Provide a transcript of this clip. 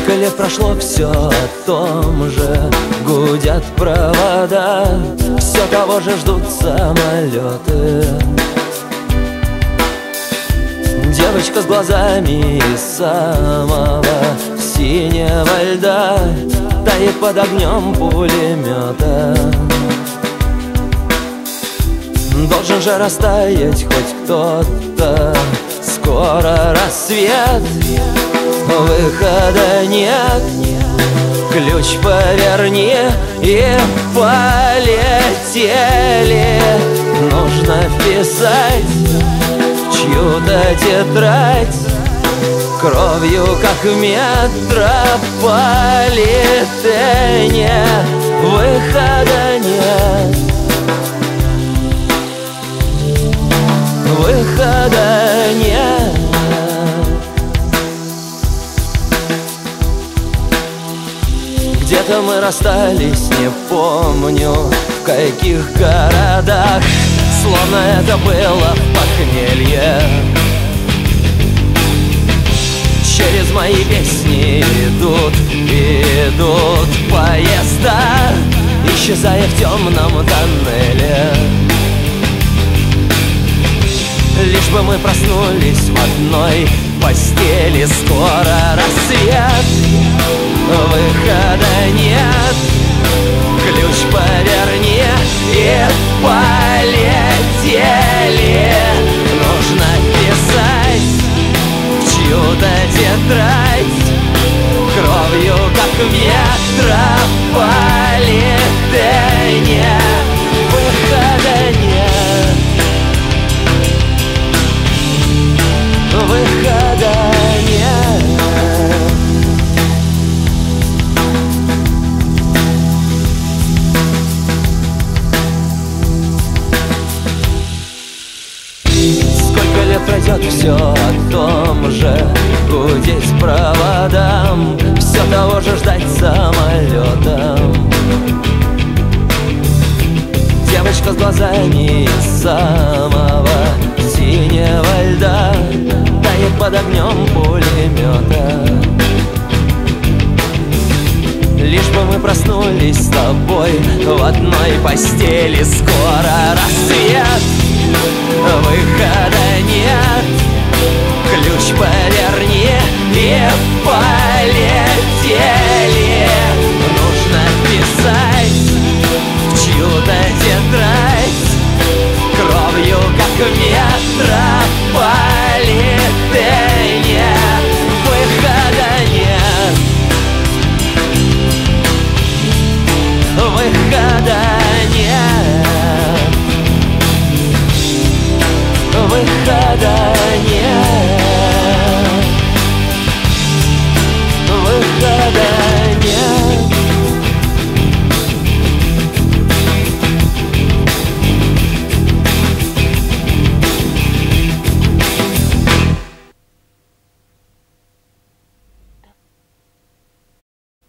Сколько лет прошло, все о том же. Гудят провода, все того же ждут самолеты. Девочка с глазами из самого синего льда тает под огнем пулемета. Должен же растаять хоть кто-то. Скоро рассвет, выхода нет. Ключ поверни и полетели. Нужно вписать в чью-то тетрадь кровью, как в метрополитене. Выхода нет. Выхода нет. Где-то мы расстались, не помню в каких городах. Словно это было похмелье. Через мои песни идут поезда, исчезая в темном тоннеле. Лишь бы мы проснулись в одной постели. Скоро рассвет, выхода нет. Ключ поверни и полетели. Нужно писать в чью-то тетрадь кровью, как в метрополитене. Выхода нет. Выхода нет. Сколько лет пройдет, все о том же. Гудеть проводам, все того же ждать самолетом. Девочка с глазами из самого синего льда тает под огнем пулемета. Лишь бы мы проснулись с тобой в одной постели. Скоро рассвет, выхода нет. Ключ поверни и полетели. Нужно писать в чью-то тетрадь кровью, как в метрополитене.